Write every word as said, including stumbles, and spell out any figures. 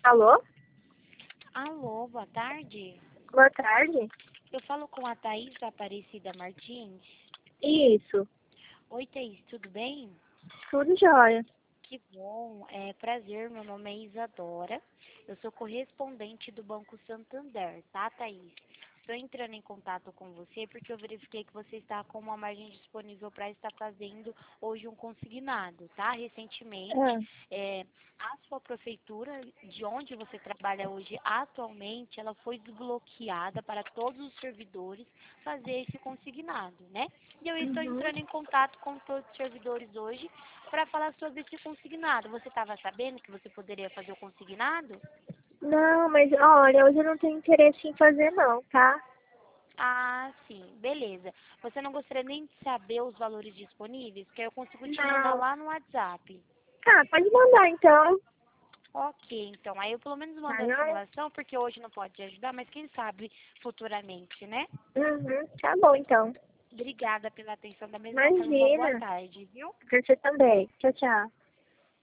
Alô? Alô, boa tarde. Boa tarde. Eu falo com a Thaís Aparecida Martins. Isso. Oi, Thaís, tudo bem? Tudo jóia. Que bom, é prazer, meu nome é Isadora. Eu sou correspondente do Banco Santander, tá, Thaís? Estou entrando em contato com você porque eu verifiquei que você está com uma margem disponível para estar fazendo hoje um consignado, tá? Recentemente, Ah, é, a sua prefeitura, de onde você trabalha hoje atualmente, ela foi desbloqueada para todos os servidores fazer esse consignado, né? E eu estou uhum. entrando em contato com todos os servidores hoje para falar sobre esse consignado. Você estava sabendo que você poderia fazer o consignado? Não, mas olha, hoje eu não tenho interesse em fazer não, tá? Ah, sim, beleza. Você não gostaria nem de saber os valores disponíveis? Que eu consigo te mandar Não. lá no WhatsApp. Tá, pode mandar então. Ok, então, aí eu pelo menos mando Tá, a joia? simulação, porque hoje não pode ajudar, mas quem sabe futuramente, né? Uhum, tá bom então. Obrigada pela atenção da mesma forma. Uma boa Imagina. tarde, viu? Pra você também. Tchau, tchau.